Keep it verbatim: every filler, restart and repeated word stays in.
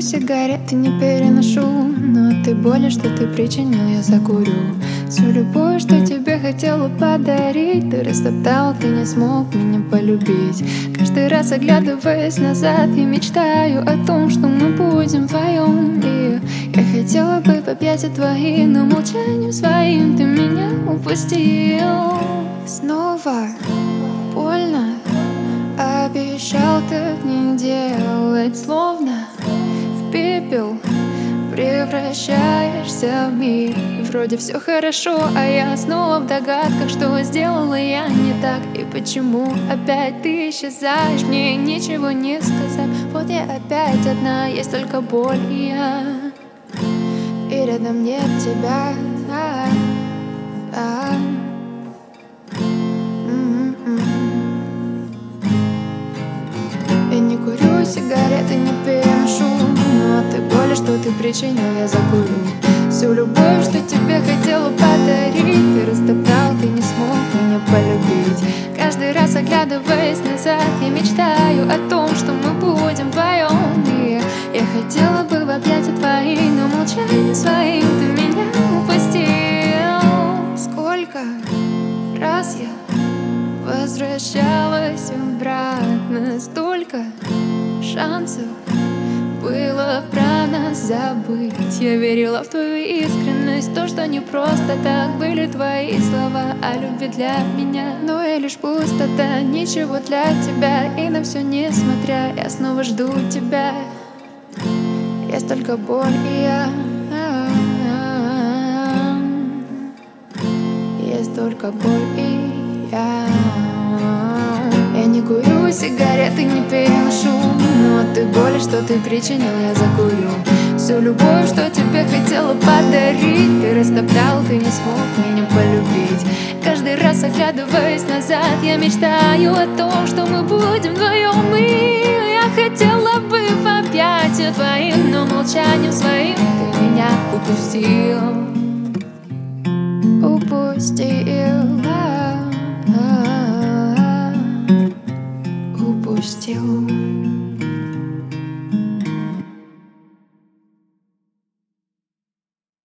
сигареты не переношу, но от той боли, что ты причинил, я закурю. Всю любовь, что тебе хотела подарить, ты растоптал, ты не смог меня полюбить. Каждый раз, оглядываясь назад, я мечтаю о том, что мы будем вдвоем. И я хотела бы в объятия твои, но молчанием своим ты меня упустил. Снова больно, обещал так не делать, словно в пепел превращаешься в миг. И вроде все хорошо, а я снова в догадках, что сделала я не так. И почему опять ты исчезаешь, мне ничего не сказать. Вот я опять одна, есть только боль и я, и рядом нет тебя. А-а-а. Я не курю сигареты, не переношу, но от той боли, что ты причинил, я закурю. Всю любовь, что тебе хотела подарить, ты растоптал, ты не смог меня полюбить. Каждый раз, оглядываясь назад, я мечтаю о том, что мы будем вдвоем. И я хотела бы в объятия твои, но молчанием своим ты меня упустил. Сколько раз я возвращалась обратно, столько шансов было про нас забыть. Я верила в твою искренность, то, что не просто так были твои слова о любви для меня. Но я лишь пустота, ничего для тебя. И на все несмотря, я снова жду тебя. Есть только боль и я, есть только боль и я. Я не курю сигареты, не переношу, но от той боли, что ты причинил, я закурю. Всю любовь, что тебе хотела подарить, ты растоптал, ты не смог меня полюбить. Каждый раз, оглядываясь назад, я мечтаю о том, что мы будем вдвоем. И я хотела бы в объятия твоим, но молчанием своим ты меня упустил. Упустил, упустил.